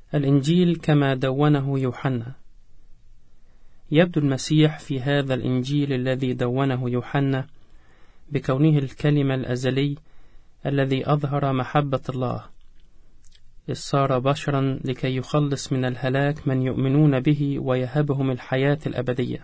الإنجيل كما دونه يوحنا. يبدو المسيح في هذا الإنجيل الذي دونه يوحنا بكونه الكلمة الأزلي الذي أظهر محبة الله، إذ صار بشرا لكي يخلص من الهلاك من يؤمنون به ويهبهم الحياة الأبدية.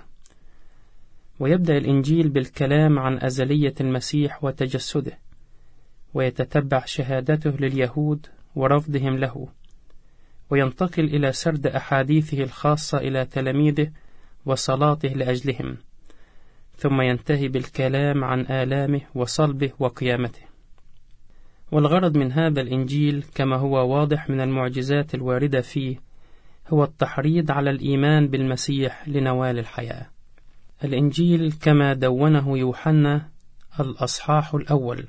ويبدأ الإنجيل بالكلام عن أزلية المسيح وتجسده، ويتتبع شهادته لليهود ورفضهم له، وينتقل إلى سرد أحاديثه الخاصة إلى تلاميذه وصلاته لأجلهم، ثم ينتهي بالكلام عن آلامه وصلبه وقيامته. والغرض من هذا الإنجيل كما هو واضح من المعجزات الواردة فيه هو التحريض على الإيمان بالمسيح لنوال الحياة. الإنجيل كما دونه يوحنا، الأصحاح الأول.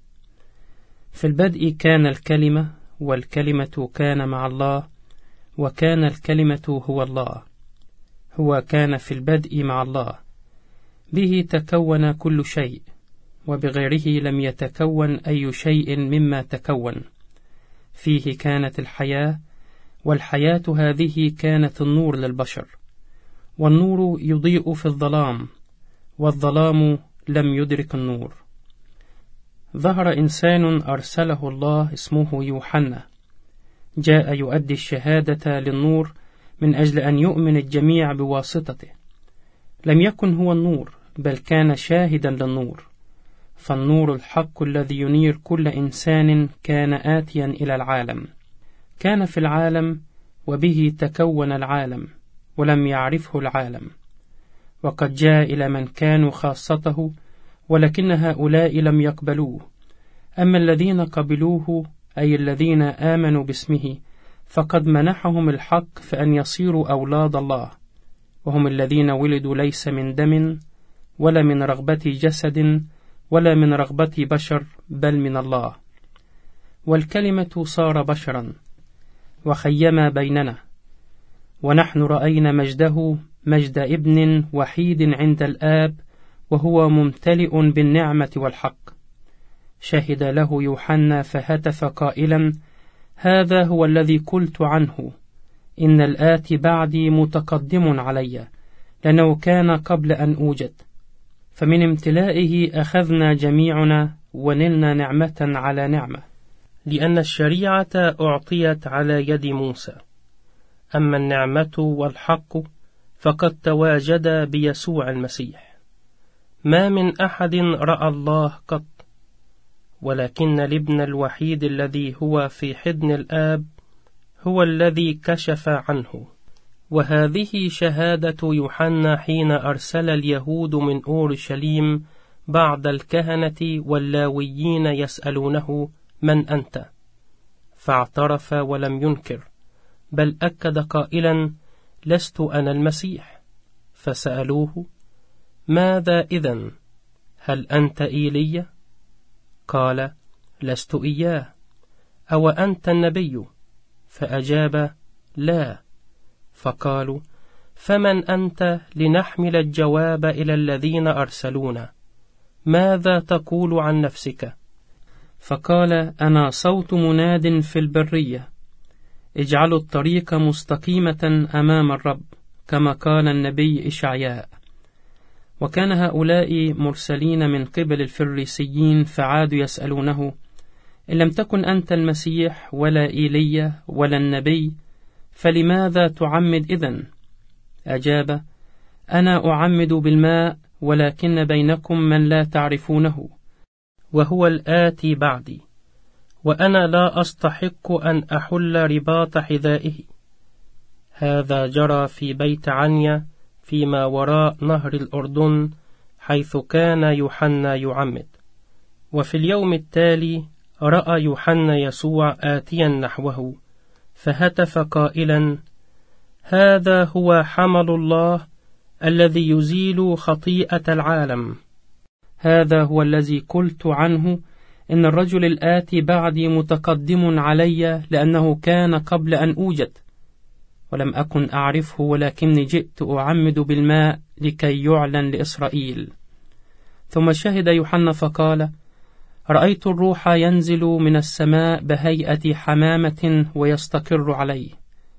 في البدء كان الكلمة، والكلمة كان مع الله، وكان الكلمة هو الله. هو كان في البدء مع الله، به تكون كل شيء، وبغيره لم يتكون أي شيء مما تكون. فيه كانت الحياة، والحياة هذه كانت النور للبشر، والنور يضيء في الظلام، والظلام لم يدرك النور. ظهر إنسان أرسله الله اسمه يوحنا، جاء يؤدي الشهادة للنور من أجل أن يؤمن الجميع بواسطته. لم يكن هو النور، بل كان شاهدا للنور، فالنور الحق الذي ينير كل إنسان كان آتيا إلى العالم. كان في العالم، وبه تكون العالم، ولم يعرفه العالم. وقد جاء إلى من كانوا خاصته، ولكن هؤلاء لم يقبلوه. أما الذين قبلوه، أي الذين آمنوا باسمه، فقد منحهم الحق فأن يصيروا أولاد الله، وهم الذين ولدوا ليس من دم، ولا من رغبة جسد، ولا من رغبة بشر، بل من الله. والكلمة صار بشرا وخيم بيننا، ونحن رأينا مجده، مجد ابن وحيد عند الآب، وهو ممتلئ بالنعمة والحق. شهد له يوحنا فهتف قائلا: هذا هو الذي قلت عنه، إن الآتي بعدي متقدم علي، لأنه كان قبل أن أوجد. فمن امتلائه أخذنا جميعنا، ونلنا نعمة على نعمة، لأن الشريعة أعطيت على يد موسى، أما النعمة والحق فقد تواجدا بيسوع المسيح. ما من أحد رأى الله قط، ولكن الابن الوحيد الذي هو في حضن الآب هو الذي كشف عنه. وهذه شهادة يوحنا حين أرسل اليهود من أورشليم بعض الكهنة واللاويين يسألونه: من أنت؟ فاعترف ولم ينكر، بل أكد قائلا: لست أنا المسيح. فسألوه: ماذا إذن؟ هل أنت إيليا؟ قال: لست إياه. أو أنت النبي؟ فأجاب: لا. فقالوا: فمن أنت لنحمل الجواب إلى الذين أرسلونا؟ ماذا تقول عن نفسك؟ فقال: أنا صوت مناد في البرية، اجعلوا الطريق مستقيمة أمام الرب، كما قال النبي إشعياء. وكان هؤلاء مرسلين من قبل الفريسيين، فعادوا يسألونه: إن لم تكن أنت المسيح ولا إيليا ولا النبي، فلماذا تعمد إذن؟ أجاب: أنا أعمد بالماء، ولكن بينكم من لا تعرفونه، وهو الآتي بعدي، وأنا لا أستحق أن أحل رباط حذائه. هذا جرى في بيت عنيا فيما وراء نهر الأردن، حيث كان يوحنا يعمد. وفي اليوم التالي رأى يوحنا يسوع آتيا نحوه، فهتف قائلا: هذا هو حمل الله الذي يزيل خطيئة العالم. هذا هو الذي قلت عنه، إن الرجل الآتي بعدي متقدم علي، لأنه كان قبل أن أوجد، ولم أكن أعرفه، ولكني جئت أعمد بالماء لكي يعلن لإسرائيل. ثم شهد يوحنا فقال: رأيت الروح ينزل من السماء بهيئة حمامة ويستقر عليه،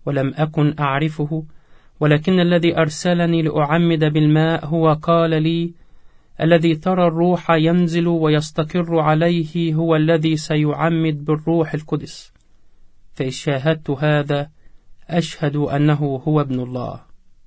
ولم أكن أعرفه، ولكن الذي أرسلني لأعمد بالماء هو قال لي: الذي ترى الروح ينزل ويستقر عليه هو الذي سيعمد بالروح القدس. فإذ شاهدت هذا أشهد أنه هو ابن الله.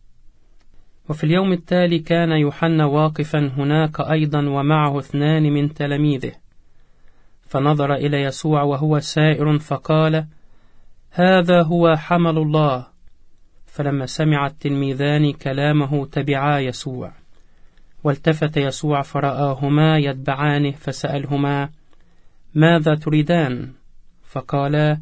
وفي اليوم التالي كان يوحنا واقفا هناك أيضا ومعه 2 من تلاميذه، فنظر إلى يسوع وهو سائر فقال: هذا هو حمل الله. فلما سمع التلميذان كلامه تبعا يسوع. والتفت يسوع فرآهما يتبعانه فسألهما: ماذا تريدان؟ فقالا: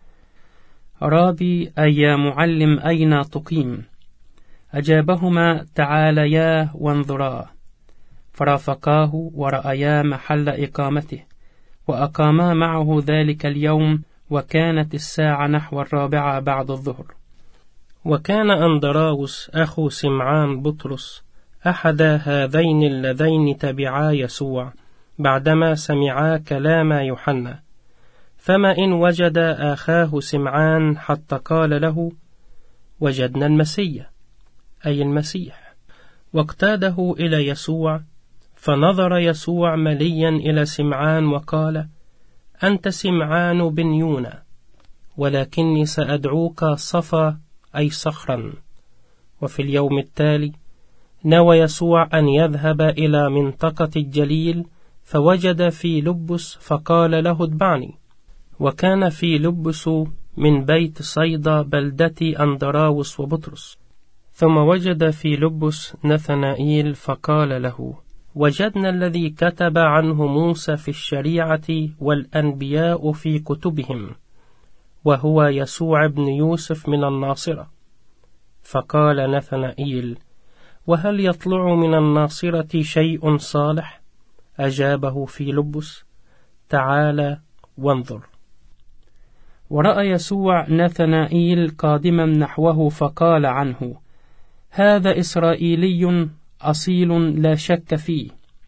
رابي، أي يا معلم، أين تقيم؟ أجابهما: تعاليا وانظرا. فرافقاه ورأيا محل إقامته، وأقاما معه ذلك اليوم، وكانت الساعة نحو 4 بعد الظهر. وكان أندراوس أخو سمعان بطرس أحد هذين اللذين تبعا يسوع بعدما سمعا كلام يوحنا، فما إن وجد أخاه سمعان حتى قال له: وجدنا المسيح، أي المسيح. واقتاده إلى يسوع، فنظر يسوع مليا إلى سمعان وقال: أنت سمعان بن يونا، ولكني سأدعوك صفا، أي صخرا. وفي اليوم التالي نوى يسوع أن يذهب إلى منطقة الجليل، فوجد في لبس فقال له: اتبعني. وكان في لبس من بيت صيدا بلدة أندراوس وبطرس. ثم وجد في لبس نثنائيل فقال له: وجدنا الذي كتب عنه موسى في الشريعة والأنبياء في كتبهم، وهو يسوع بن يوسف من الناصرة. فقال نثنائيل: وهل يطلع من الناصرة شيء صالح؟ أجابه في لبس: تعال وانظر. ورأى يسوع نثنائيل قادما نحوه فقال عنه: هذا إسرائيلي أصيل لا شك فيه.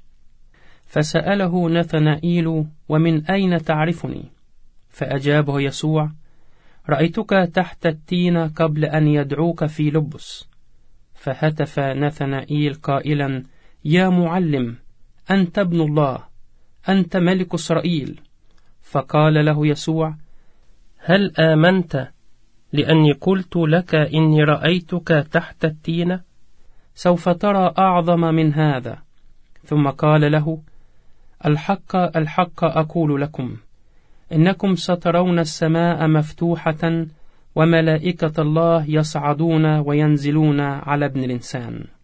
فسأله نثنائيل: ومن أين تعرفني؟ فأجابه يسوع: رأيتك تحت التين قبل أن يدعوك في لبس. فهتف نثنائيل قائلا: يا معلم، أنت ابن الله، أنت ملك إسرائيل. فقال له يسوع: هل آمنت لأني قلت لك إني رأيتك تحت التين؟ سوف ترى أعظم من هذا. ثم قال له: الحق الحق أقول لكم، إنكم سترون السماء مفتوحة وملائكة الله يصعدون وينزلون على ابن الإنسان.